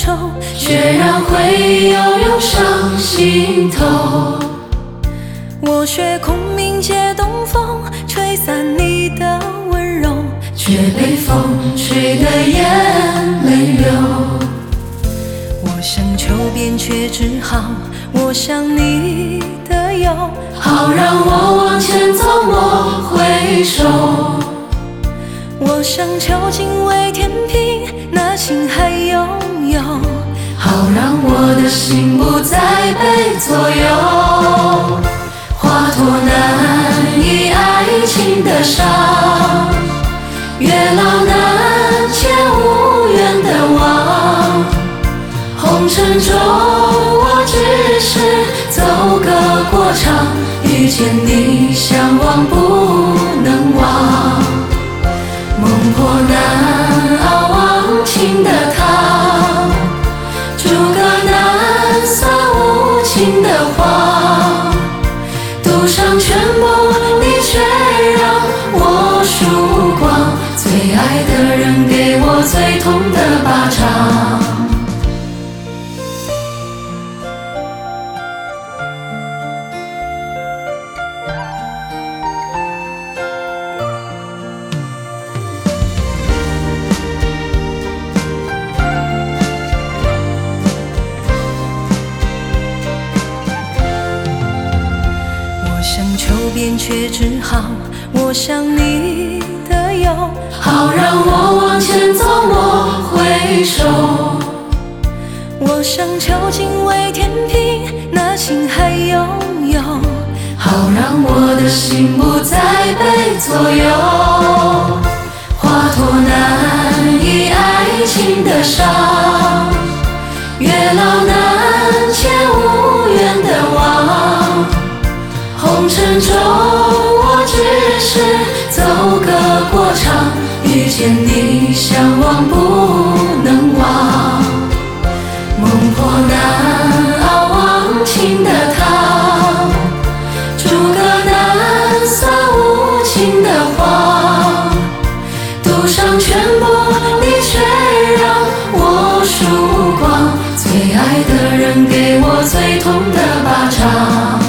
愁， 决然会有忧伤心头。 我学孔明借东风，吹散你的温柔， 却被风吹得眼泪流。 我想求变，却只好我想你的忧， 好让我往前走，莫回首。 我想敲尽为天平，那情还拥有， 好让我的心不再被左右。华佗难以爱情的伤，月老难牵无缘的望。红尘中我只是走个过场，遇见你相忘不能忘。梦破难熬忘情的汤，诸葛难算无情的谎。赌上全部，你却让我输光。最爱的人给我最痛的巴掌。 却只好我想你的忧， 好让我往前走，莫回首。 我想敲尽为天平，那情还拥有， 好让我的心不再被左右。华佗难以爱情的伤，月老难牵无缘的望。红尘中我只是走个过场，遇见你相忘不能忘。梦破难熬忘情的汤，诸葛难算无情的谎。赌上全部，你却让我输光。最爱的人给我最痛的巴掌。